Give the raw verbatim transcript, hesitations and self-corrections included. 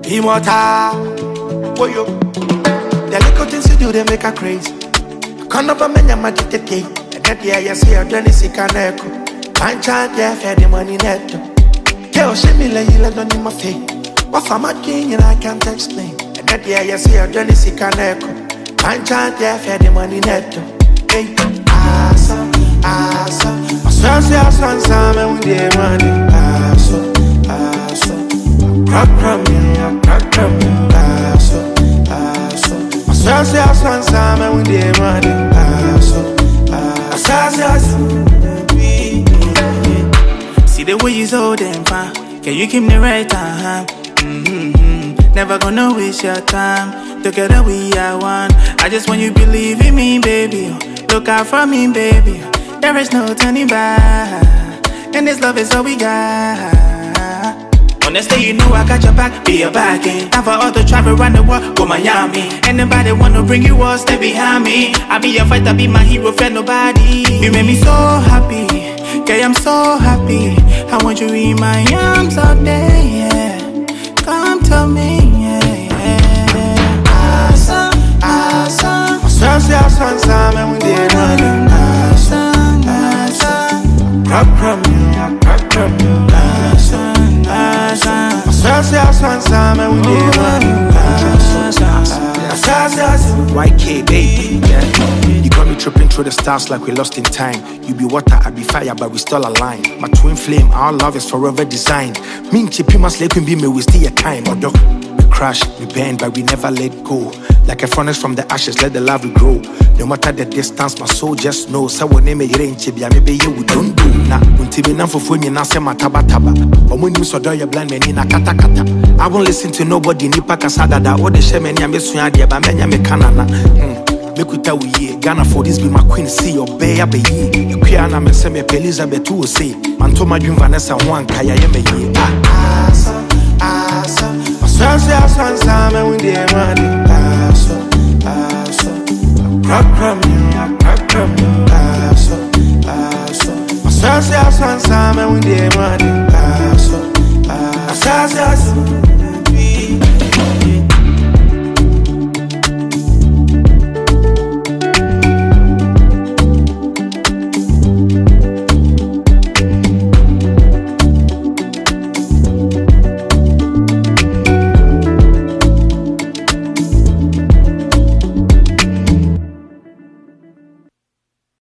Immortal. Oh, yo. The little things you do, they make her crazy. Come up and make your money today. And that year, you see her journey, see can echo. Can't chant, yeah, fair the money net. Tell she me, lay you let on in my face. What for my king, and I can't explain. And that year, you see her journey, see can echo. Can't chant, yeah, fair the money net. Hey, asa, asa. I swear, say, I swear, some with the money. Asa, asa. Crack from me, crack from me. Asa, asa. I swear, say, I swear, some with the money. Asa, asa, asa. See the way you so damn fine. Can you keep me right time? Mm-hmm. Never gonna waste your time. Together we are one. I just want you to believe in me, baby. Look out for me, baby. There is no turning back. And this love is all we got. Honestly, you know I got your back, be your backing. Time for all the travel around the world, go Miami. Anybody wanna bring you all, stay behind me. I be your fighter, be my hero, fear nobody. You made me so happy, yeah, I'm so happy. I want you in my arms all day, yeah. Come to me, yeah, yeah. Awesome, awesome. I swear, say, I swear, some with the money. Awesome, awesome. Crack from you, crack from you. Awesome, awesome. I swear, say, I swear, some with the money. Y K, baby, yeah. You got me tripping through the stars like we lost in time. You be water, I be fire, but we still aligned. My twin flame, our love is forever designed. Me and Chippy must let be me, we still your time. But dog, we crash, we bend, but we never let go. Like a furnace from the ashes, let the love grow. No matter the distance, my soul just knows. So when name a rain chibia, maybe you we don't do. Nah, until we know for fun, you say mataba taba. But when you saw your blind men in a kata kata. I won't listen to nobody, nipa kasada da. Or the shaman yamisuya, but menya me canana. Make we tell we Ghana for this be my queen, see your bay abe ye. You creana me say me Elizabeth to say. Man to my dream Vanessa one kaya yeme ye. Asa, asa. I swear, say, I swear, some with the money. Asa, asa. Crack from you, crack from you. Asa, asa. I swear, say, I swear, some with the money. Asa, asa, asa.